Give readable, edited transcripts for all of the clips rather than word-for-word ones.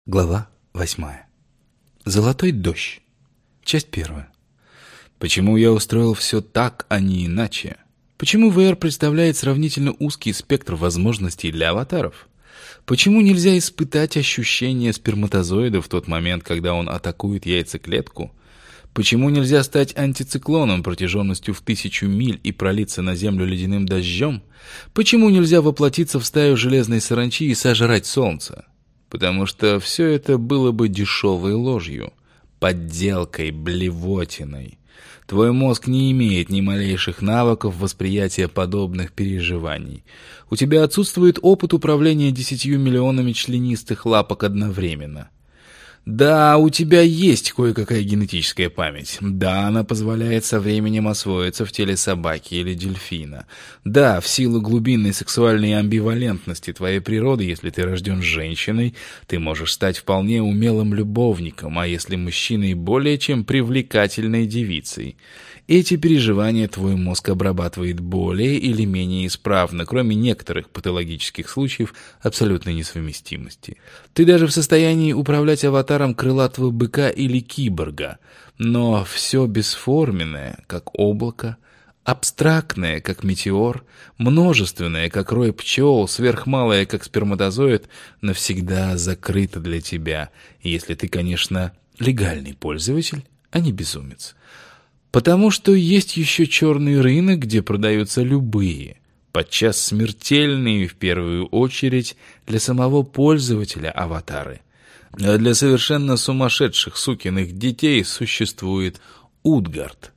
Глава 8. Золотой дождь. Часть 1. Почему я устроил все так, а не иначе? Почему VR представляет сравнительно узкий спектр возможностей для аватаров? Почему нельзя испытать ощущение сперматозоида в тот момент, когда он атакует яйцеклетку? Почему нельзя стать антициклоном протяженностью в 1000 миль и пролиться на землю ледяным дождем? Почему нельзя воплотиться в стаю железной саранчи и сожрать солнце? Потому что все это было бы дешевой ложью, подделкой, блевотиной. Твой мозг не имеет ни малейших навыков восприятия подобных переживаний. У тебя отсутствует опыт управления 10 миллионами членистых лапок одновременно. Да, у тебя есть кое-какая генетическая память. Да, она позволяет со временем освоиться в теле собаки или дельфина. Да, в силу глубинной сексуальной амбивалентности твоей природы, если ты рожден женщиной, ты можешь стать вполне умелым любовником, а если мужчиной, более чем привлекательной девицей. Эти переживания твой мозг обрабатывает более или менее исправно, кроме некоторых патологических случаев абсолютной несовместимости. Ты даже в состоянии управлять аватаром крылатого быка или киборга, но все бесформенное, как облако, абстрактное, как метеор, множественное, как рой пчел, сверхмалое, как сперматозоид, навсегда закрыто для тебя, если ты, конечно, легальный пользователь, а не безумец. Потому что есть еще черный рынок, где продаются любые, подчас смертельные в первую очередь для самого пользователя аватары. А для совершенно сумасшедших сукиных детей существует Утгард.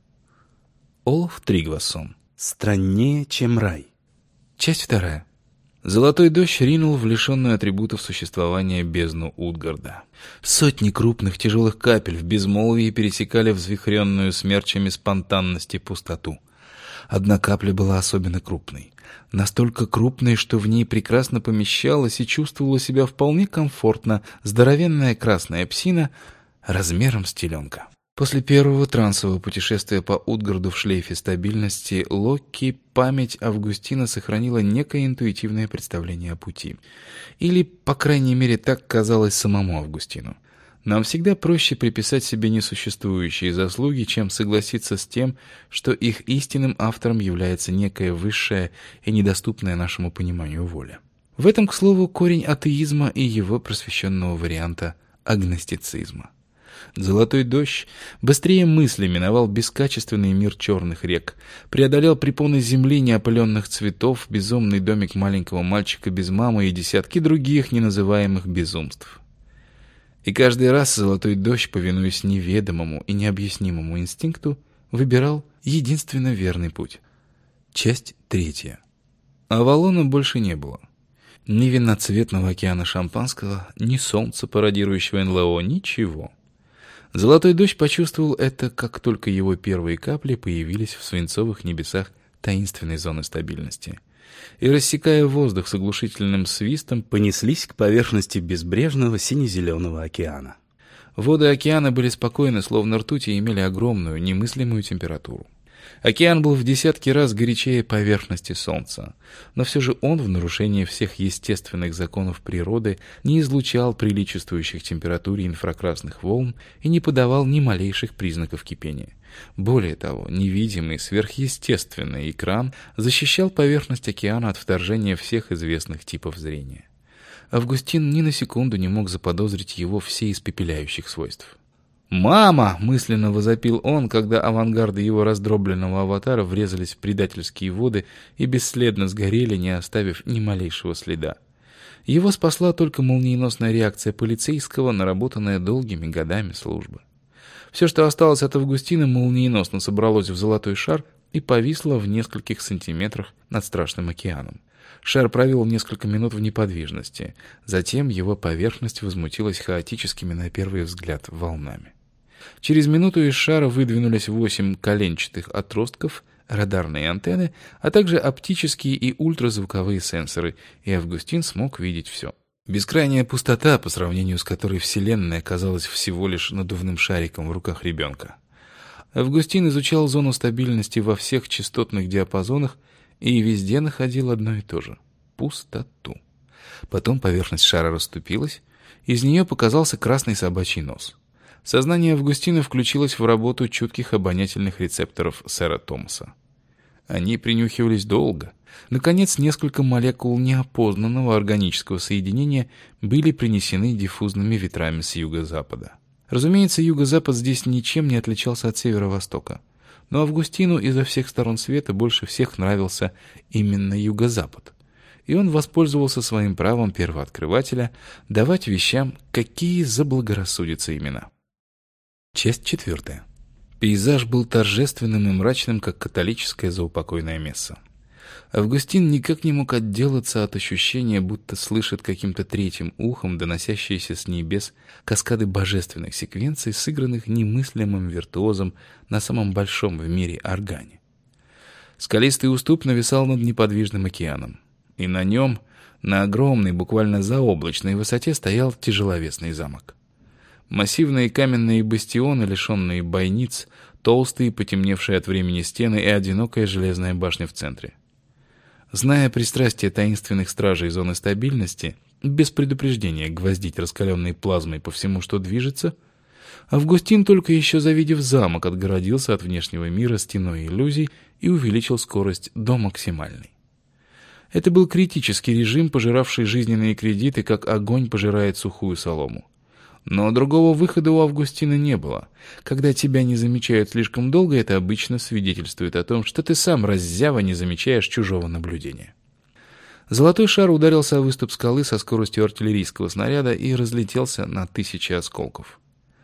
Олаф Тригвассон. Страннее, чем рай. Часть 2. Золотой дождь ринул в лишенную атрибутов существования бездну Утгарда. Сотни крупных тяжелых капель в безмолвии пересекали взвихренную смерчами спонтанности пустоту. Одна капля была особенно крупной. Настолько крупной, что в ней прекрасно помещалась и чувствовала себя вполне комфортно здоровенная красная псина размером с теленка. После первого трансового путешествия по Утгарду в шлейфе стабильности Локи память Августина сохранила некое интуитивное представление о пути. Или, по крайней мере, так казалось самому Августину. Нам всегда проще приписать себе несуществующие заслуги, чем согласиться с тем, что их истинным автором является некая высшая и недоступная нашему пониманию воля. В этом, к слову, корень атеизма и его просвещенного варианта агностицизма. Золотой дождь быстрее мысли миновал бескачественный мир черных рек, преодолел препоны земли неопыленных цветов, безумный домик маленького мальчика без мамы и десятки других неназываемых безумств. И каждый раз золотой дождь, повинуясь неведомому и необъяснимому инстинкту, выбирал единственно верный путь. Часть 3. Авалона больше не было. Ни виноцветного океана шампанского, ни солнца, пародирующего НЛО, ничего. Золотой дождь почувствовал это, как только его первые капли появились в свинцовых небесах таинственной зоны стабильности. И, рассекая воздух с оглушительным свистом, понеслись к поверхности безбрежного сине-зеленого океана. Воды океана были спокойны, словно ртуть, и имели огромную, немыслимую температуру. Океан был в десятки раз горячее поверхности Солнца, но все же он, в нарушении всех естественных законов природы, не излучал приличествующих температуре инфракрасных волн и не подавал ни малейших признаков кипения. Более того, невидимый сверхъестественный экран защищал поверхность океана от вторжения всех известных типов зрения. Августин ни на секунду не мог заподозрить его всеиспепеляющих свойств. «Мама!» — мысленно возопил он, когда авангарды его раздробленного аватара врезались в предательские воды и бесследно сгорели, не оставив ни малейшего следа. Его спасла только молниеносная реакция полицейского, наработанная долгими годами службы. Все, что осталось от Августина, молниеносно собралось в золотой шар и повисло в нескольких сантиметрах над страшным океаном. Шар провел несколько минут в неподвижности, затем его поверхность возмутилась хаотическими на первый взгляд волнами. Через минуту из шара выдвинулись 8 коленчатых отростков, радарные антенны, а также оптические и ультразвуковые сенсоры, и Августин смог видеть все. Бескрайняя пустота, по сравнению с которой Вселенная казалась всего лишь надувным шариком в руках ребенка. Августин изучал зону стабильности во всех частотных диапазонах и везде находил одно и то же — пустоту. Потом поверхность шара расступилась, Из нее показался красный собачий нос. Сознание Августина включилось в работу чутких обонятельных рецепторов сэра Томаса. Они принюхивались долго. Наконец, несколько молекул неопознанного органического соединения были принесены диффузными ветрами с юго-запада. Разумеется, юго-запад здесь ничем не отличался от северо-востока. Но Августину изо всех сторон света больше всех нравился именно юго-запад. И он воспользовался своим правом первооткрывателя давать вещам, какие заблагорассудятся имена. Часть 4. Пейзаж был торжественным и мрачным, как католическое заупокойное месса. Августин никак не мог отделаться от ощущения, будто слышит каким-то третьим ухом доносящиеся с небес каскады божественных секвенций, сыгранных немыслимым виртуозом на самом большом в мире органе. Скалистый уступ нависал над неподвижным океаном, и на нем, на огромной, буквально заоблачной высоте, стоял тяжеловесный замок. Массивные каменные бастионы, лишенные бойниц, толстые, потемневшие от времени стены и одинокая железная башня в центре. Зная пристрастие таинственных стражей зоны стабильности, без предупреждения гвоздить раскаленной плазмой по всему, что движется, Августин, только еще завидев замок, отгородился от внешнего мира стеной иллюзий и увеличил скорость до максимальной. Это был критический режим, пожиравший жизненные кредиты, как огонь пожирает сухую солому. Но другого выхода у Августина не было. Когда тебя не замечают слишком долго, это обычно свидетельствует о том, что ты сам, раззява, не замечаешь чужого наблюдения. Золотой шар ударился о выступ скалы со скоростью артиллерийского снаряда и разлетелся на 1000 осколков.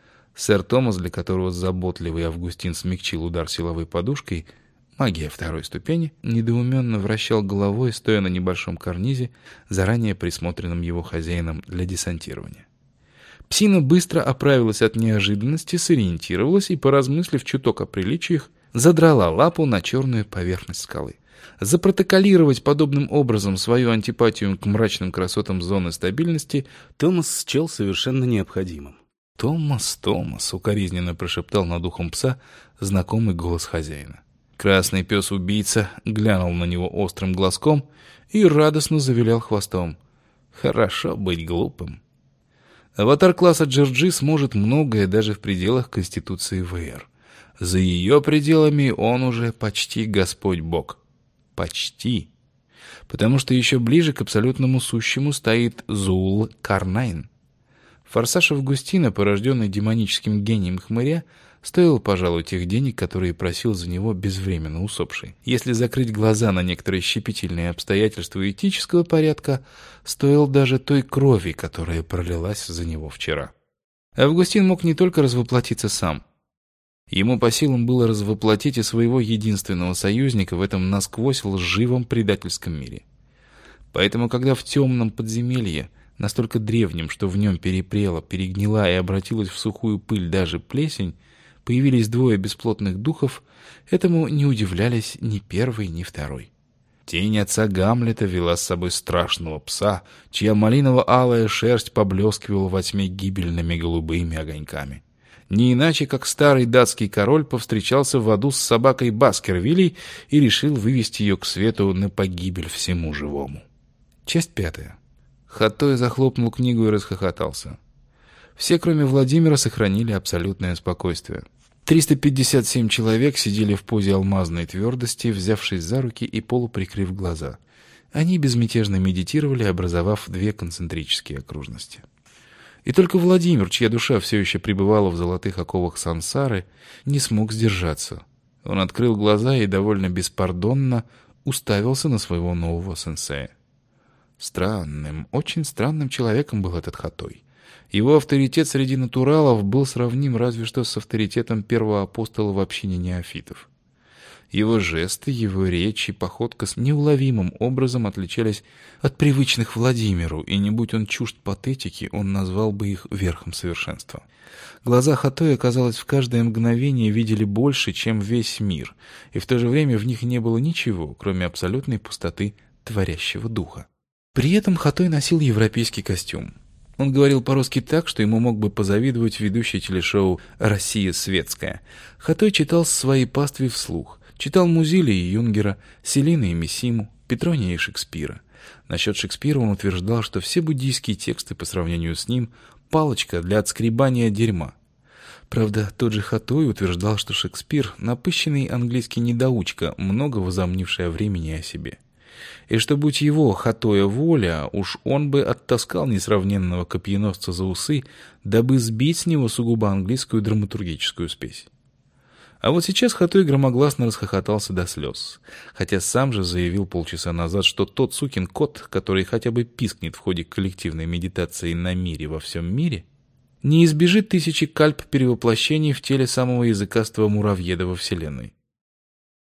Сэр Томас, для которого заботливый Августин смягчил удар силовой подушкой, магия 2-й ступени, недоуменно вращал головой, стоя на небольшом карнизе, заранее присмотренном его хозяином для десантирования. Псина быстро оправилась от неожиданности, сориентировалась и, поразмыслив чуток о приличиях, задрала лапу на черную поверхность скалы. Запротоколировать подобным образом свою антипатию к мрачным красотам зоны стабильности Томас счел совершенно необходимым. «Томас, Томас!» — укоризненно прошептал над ухом пса знакомый голос хозяина. Красный пес-убийца глянул на него острым глазком и радостно завилял хвостом. «Хорошо быть глупым». Аватар класса GRG сможет многое даже в пределах Конституции ВР. За ее пределами он уже почти Господь Бог. Почти. Потому что еще ближе к абсолютному сущему стоит Зул Карнайн. Форсаж Августина, порожденный демоническим гением хмыря, стоил, пожалуй, тех денег, которые просил за него безвременно усопший. Если закрыть глаза на некоторые щепетильные обстоятельства этического порядка, стоил даже той крови, которая пролилась за него вчера. Августин мог не только развоплотиться сам. Ему по силам было развоплотить и своего единственного союзника в этом насквозь лживом предательском мире. Поэтому, когда в темном подземелье, настолько древнем, что в нем перепрела, перегнила и обратилась в сухую пыль даже плесень, появились 2 бесплотных духов, этому не удивлялись ни первый, ни второй. Тень отца Гамлета вела с собой страшного пса, чья малиново-алая шерсть поблескивала во тьме гибельными голубыми огоньками. Не иначе, как старый датский король повстречался в аду с собакой Баскервилей и решил вывести ее к свету на погибель всему живому. Часть 5. Хаттой захлопнул книгу и расхохотался. Все, кроме Владимира, сохранили абсолютное спокойствие. 357 человек сидели в позе алмазной твердости, взявшись за руки и полуприкрыв глаза. Они безмятежно медитировали, образовав 2 концентрические окружности. И только Владимир, чья душа все еще пребывала в золотых оковах сансары, не смог сдержаться. Он открыл глаза и довольно беспардонно уставился на своего нового сенсея. Странным, очень странным человеком был этот Хаттой. Его авторитет среди натуралов был сравним разве что с авторитетом первого апостола в общине неофитов. Его жесты, его речь и походка с неуловимым образом отличались от привычных Владимиру, и не будь он чужд патетики, он назвал бы их верхом совершенства. Глаза Хаттоя, казалось, в каждое мгновение видели больше, чем весь мир, и в то же время в них не было ничего, кроме абсолютной пустоты творящего духа. При этом Хаттой носил европейский костюм. Он говорил по-русски так, что ему мог бы позавидовать ведущий телешоу «Россия светская». Хаттой читал свои паствы вслух. Читал Музиля и Юнгера, Селина и Мисиму, Петрония и Шекспира. Насчет Шекспира он утверждал, что все буддийские тексты по сравнению с ним – палочка для отскребания дерьма. Правда, тот же Хатой утверждал, что Шекспир – напыщенный английский недоучка, много возомнивший о времени и о себе. И что, будь его, Хатоя, воля, уж он бы оттаскал несравненного копьеносца за усы, дабы сбить с него сугубо английскую драматургическую спесь. А вот сейчас Хатой громогласно расхохотался до слез, хотя сам же заявил полчаса назад, что тот сукин кот, который хотя бы пискнет в ходе коллективной медитации на мире во всем мире, не избежит тысячи кальп перевоплощений в теле самого языкастого муравьеда во Вселенной.